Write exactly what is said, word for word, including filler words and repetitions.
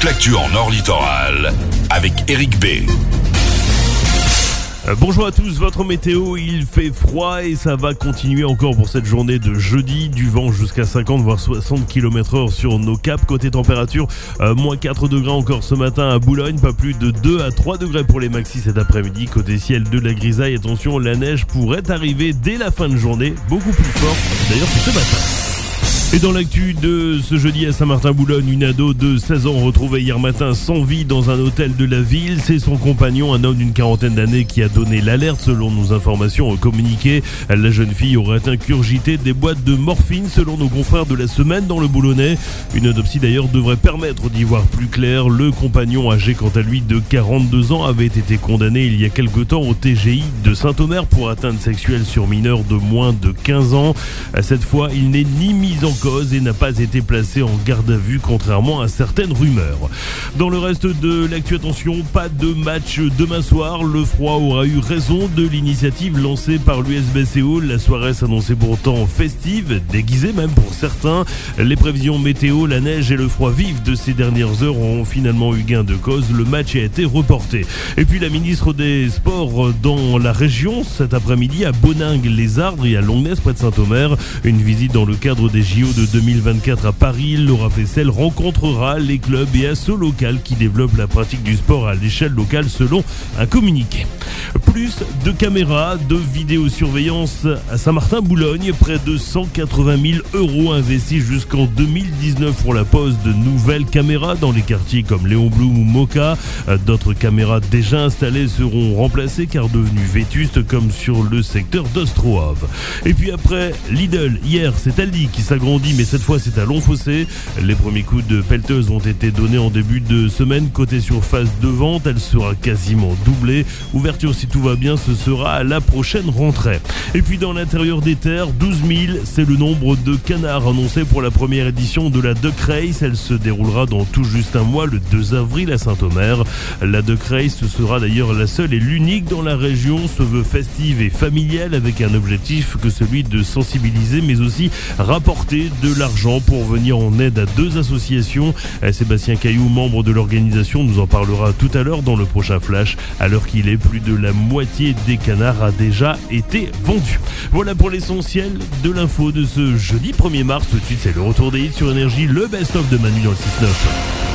toute l'actu en Nord Littoral avec Eric B. Euh, bonjour à tous, votre météo, il fait froid et ça va continuer encore pour cette journée de jeudi. Du vent jusqu'à cinquante voire soixante kilomètres heure sur nos caps. Côté température, euh, moins quatre degrés encore ce matin à Boulogne, pas plus de deux à trois degrés pour les maxis cet après-midi. Côté ciel, de la grisaille, attention, la neige pourrait arriver dès la fin de journée, beaucoup plus fort d'ailleurs que ce matin. Et dans l'actu de ce jeudi à Saint-Martin-Boulogne, une ado de seize ans retrouvée hier matin sans vie dans un hôtel de la ville. C'est son compagnon, un homme d'une quarantaine d'années, qui a donné l'alerte selon nos informations communiquées. La jeune fille aurait ingurgité des boîtes de morphine selon nos confrères de la semaine dans le Boulonnais. Une autopsie d'ailleurs devrait permettre d'y voir plus clair. Le compagnon, âgé quant à lui de quarante-deux ans, avait été condamné il y a quelque temps au T G I de Saint-Omer pour atteinte sexuelle sur mineur de moins de quinze ans. Cette fois, il n'est ni mis en cause et n'a pas été placé en garde à vue contrairement à certaines rumeurs. Dans le reste de l'actu, attention, pas de match demain soir. Le froid aura eu raison de l'initiative lancée par l'U S B C O. La soirée s'annonçait pourtant festive, déguisée même pour certains. Les prévisions météo, la neige et le froid vif de ces dernières heures ont finalement eu gain de cause. Le match a été reporté. Et puis la ministre des Sports dans la région cet après-midi à Boningues-les-Ardres et à Longness près de Saint-Omer. Une visite dans le cadre des J O de deux mille vingt-quatre à Paris. Laura Flessel rencontrera les clubs et assos locales qui développent la pratique du sport à l'échelle locale selon un communiqué. Plus de caméras de vidéosurveillance à Saint-Martin-Boulogne, près de cent quatre-vingt mille euros investis jusqu'en deux mille dix-neuf pour la pose de nouvelles caméras dans les quartiers comme Léon Blum ou Moka. D'autres caméras déjà installées seront remplacées car devenues vétustes comme sur le secteur d'Ostroave. Et puis après Lidl, hier c'est Aldi qui s'agrandit mais cette fois c'est à Longfossé. Les premiers coups de pelleteuse ont été donnés en début de semaine. Côté surface de vente, elle sera quasiment doublée. Ouverture si tout va bien, ce sera à la prochaine rentrée. Et puis dans l'intérieur des terres, douze mille, c'est le nombre de canards annoncé pour la première édition de la Duck Race. Elle se déroulera dans tout juste un mois, le deux avril à Saint-Omer. La Duck Race sera d'ailleurs la seule et l'unique dans la région, se veut festive et familiale avec un objectif que celui de sensibiliser mais aussi rapporter de l'argent pour venir en aide à deux associations. Sébastien Caillou, membre de l'organisation, nous en parlera tout à l'heure dans le prochain Flash. À l'heure qu'il est, plus de la moitié des canards a déjà été vendu. Voilà pour l'essentiel de l'info de ce jeudi premier mars. Tout de suite, c'est le retour des hits sur Énergie, le best-of de Manu dans le six neuf.